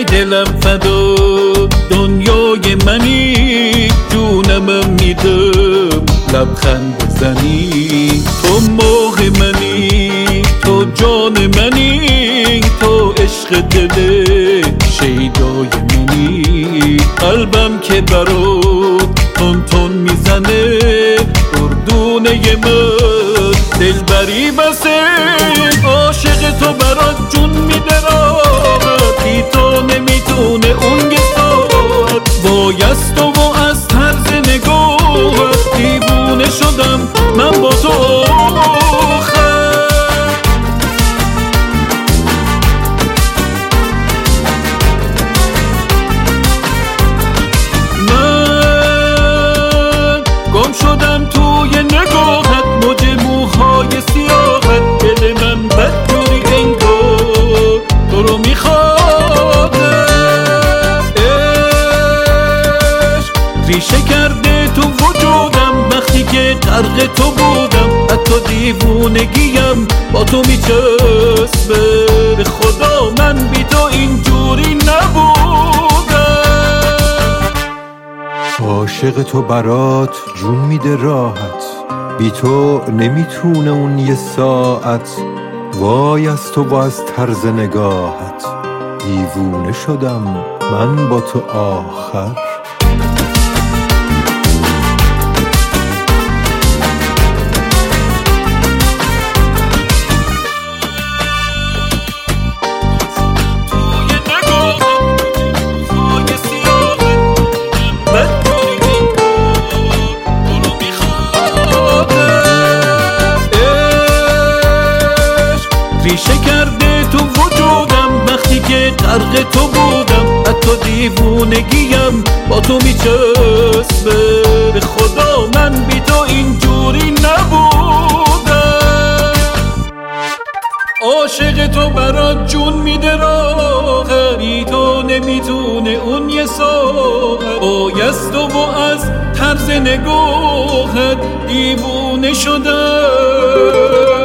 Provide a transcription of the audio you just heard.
دلم فدا دنیای منی، جونمم میدم لبخند بزنی. تو ماه منی، تو جان منی، تو عشق دل شیدای منی. قلبم که برات تون تون میزنه، اردونه من دلبری بسه. عاشق تو برات جون میده راحت، بی تو نمیتونه اون یه ساعت. بایست و از طرز نگاهت دیوونه شدم من با تو آخر. من گم شدم توی نگاهت، موج موهای سیاهت. دل من بدجوری انگار تو رو میخواد. عشق ریشه کرده تو وجودم، وقتی که غرق تو بودم. حتی دیوونگیم با تو میچسبه، به خدا من بی تو اینجوری نبودم. عاشق تو برات جون میده راحت، بی تو نمیتونه اون یه ساعت. وای از تو و از طرز نگاهت دیوونه شدم من با تو آخر. ریشه کرده تو وجودم، وقتی که غرق تو بودم. حتی دیوونگیم با تو میچسبه، به خدا من بی تو اینجوری نبودم. عاشق تو برات جون میده راحت، بی تو نمیتونه اون یه ساعت. بایست و از طرز نگاهت دیوونه شدم.